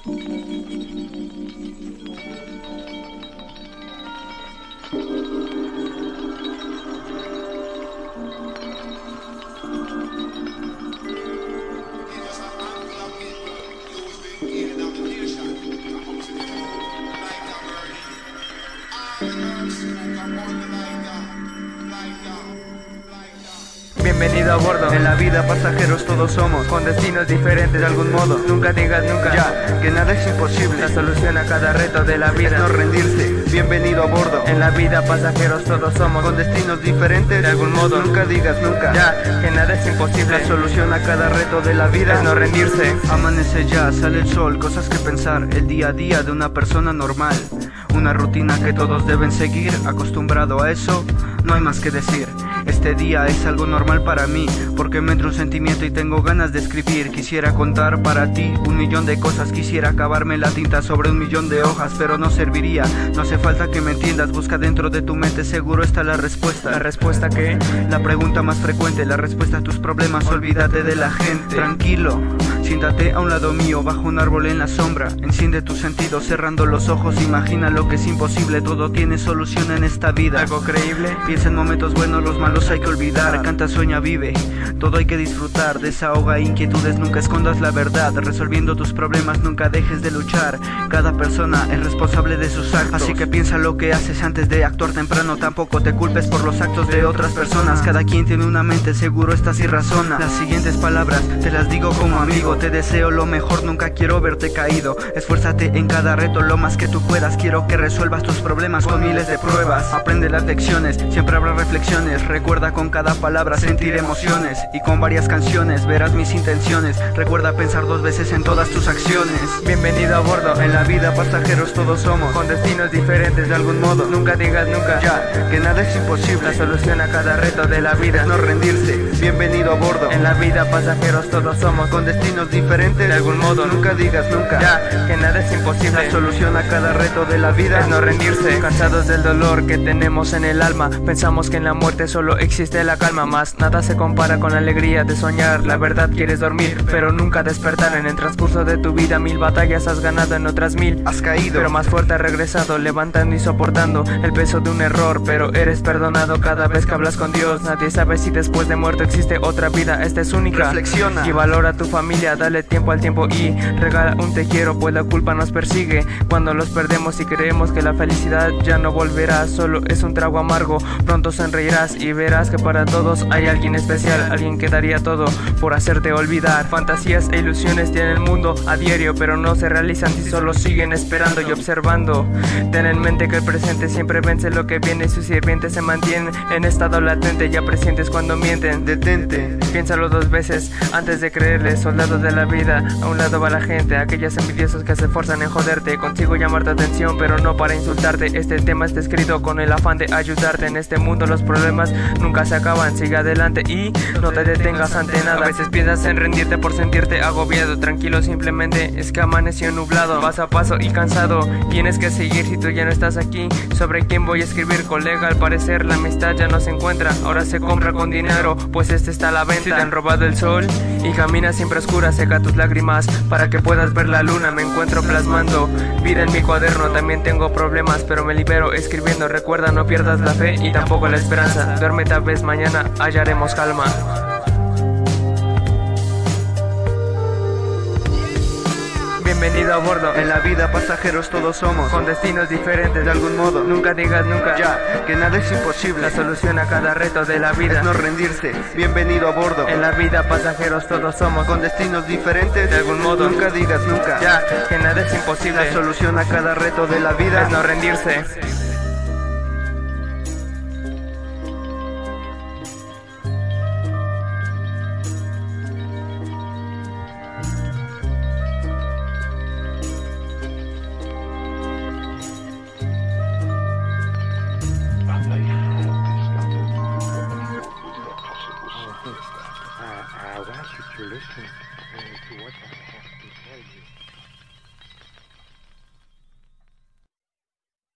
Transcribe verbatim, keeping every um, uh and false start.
Bienvenido a bordo, en la vida pasajeros todos somos, con destinos diferentes de algún modo. Nunca digas nunca, ya, que nada es imposible. La solución a cada reto de la vida es no rendirse. Bienvenido a bordo, en la vida pasajeros todos somos, con destinos diferentes de algún modo. Nunca digas nunca, ya, que nada es imposible. La solución a cada reto de la vida es no rendirse. Amanece ya, sale el sol, cosas que pensar, el día a día de una persona normal. Una rutina que todos deben seguir, acostumbrado a eso, no hay más que decir. Este día es algo normal para mí, porque me entra un sentimiento y tengo ganas de escribir. Quisiera contar para ti un millón de cosas, quisiera acabarme la tinta sobre un millón de hojas, pero no serviría, no hace falta que me entiendas. Busca dentro de tu mente, seguro está la respuesta. ¿La respuesta qué? La pregunta más frecuente, la respuesta a tus problemas. Olvídate de la gente, tranquilo, siéntate a un lado mío, bajo un árbol en la sombra. Enciende tus sentidos, cerrando los ojos, imagina lo que es imposible. Todo tiene solución en esta vida. ¿Algo creíble? Piensa en momentos buenos, los malos hay que olvidar. Canta, sueña, vive, todo hay que disfrutar. Desahoga inquietudes, nunca escondas la verdad. Resolviendo tus problemas, nunca dejes de luchar. Cada persona es responsable de sus actos, así que piensa lo que haces antes de actuar temprano. Tampoco te culpes por los actos de otras personas. Cada quien tiene una mente, seguro estás y razona. Las siguientes palabras te las digo como amigo. Te deseo lo mejor, nunca quiero verte caído. Esfuérzate en cada reto lo más que tú puedas. Quiero que resuelvas tus problemas con miles de pruebas. Aprende las lecciones, siempre habrá reflexiones. Recuerda con cada palabra sentir emociones, y con varias canciones verás mis intenciones. Recuerda pensar dos veces en todas tus acciones. Bienvenido a bordo, en la vida pasajeros todos somos, con destinos diferentes de algún modo. Nunca digas nunca, ya, que nada es imposible. La solución a cada reto de la vida es no rendirse. Bienvenido a bordo, en la vida pasajeros todos somos, con destinos diferentes de algún modo. Nunca digas nunca, ya, que nada es imposible. La solución a cada reto de la vida es no rendirse. Cansados del dolor que tenemos en el alma, pensamos que en la muerte solo existe la calma, más nada se compara con la alegría de soñar. La verdad, quieres dormir, pero nunca despertar. En el transcurso de tu vida mil batallas has ganado, en otras mil has caído, pero más fuerte has regresado, levantando y soportando el peso de un error, pero eres perdonado cada vez que hablas con Dios. Nadie sabe si después de muerto existe otra vida, esta es única. Reflexiona y valora a tu familia, dale tiempo al tiempo y regala un te quiero, pues la culpa nos persigue cuando los perdemos y creemos que la felicidad ya no volverá. Solo es un trago amargo, pronto sonreirás y verás que para todos hay alguien especial, alguien que daría todo por hacerte olvidar. Fantasías e ilusiones tiene el mundo a diario, pero no se realizan si solo siguen esperando y observando. Ten en mente que el presente siempre vence lo que viene, y sus sirvientes se mantienen en estado latente. Ya presientes cuando mienten, detente, piénsalo dos veces antes de creerles. Soldados de la vida, a un lado va la gente, aquellas envidiosas que se esfuerzan en joderte. Consigo llamar tu atención, pero no para insultarte. Este tema está escrito con el afán de ayudarte. En este mundo los problemas nunca se acaban, sigue adelante y no te detengas ante nada. A veces piensas en rendirte por sentirte agobiado, tranquilo, simplemente es que amaneció nublado. Paso a paso y cansado, tienes que seguir si tú ya no estás aquí. Sobre quién voy a escribir, colega, al parecer la amistad ya no se encuentra. Ahora se compra con dinero, pues este está a la venta. Si te han robado el sol y caminas siempre a oscuras, seca tus lágrimas para que puedas ver la luna. Me encuentro plasmando vida en mi cuaderno, también tengo problemas, pero me libero escribiendo. Recuerda, no pierdas la fe y tampoco la esperanza. Duerme, tal vez mañana hallaremos calma. Bienvenido a bordo, en la vida pasajeros todos somos, con destinos diferentes de algún modo. Nunca digas nunca, ya, que nada es imposible. La solución a cada reto de la vida es no rendirse. Bienvenido a bordo, en la vida pasajeros todos somos, con destinos diferentes de algún modo. Nunca digas nunca, ya, que nada es imposible. La solución a cada reto de la vida es no rendirse.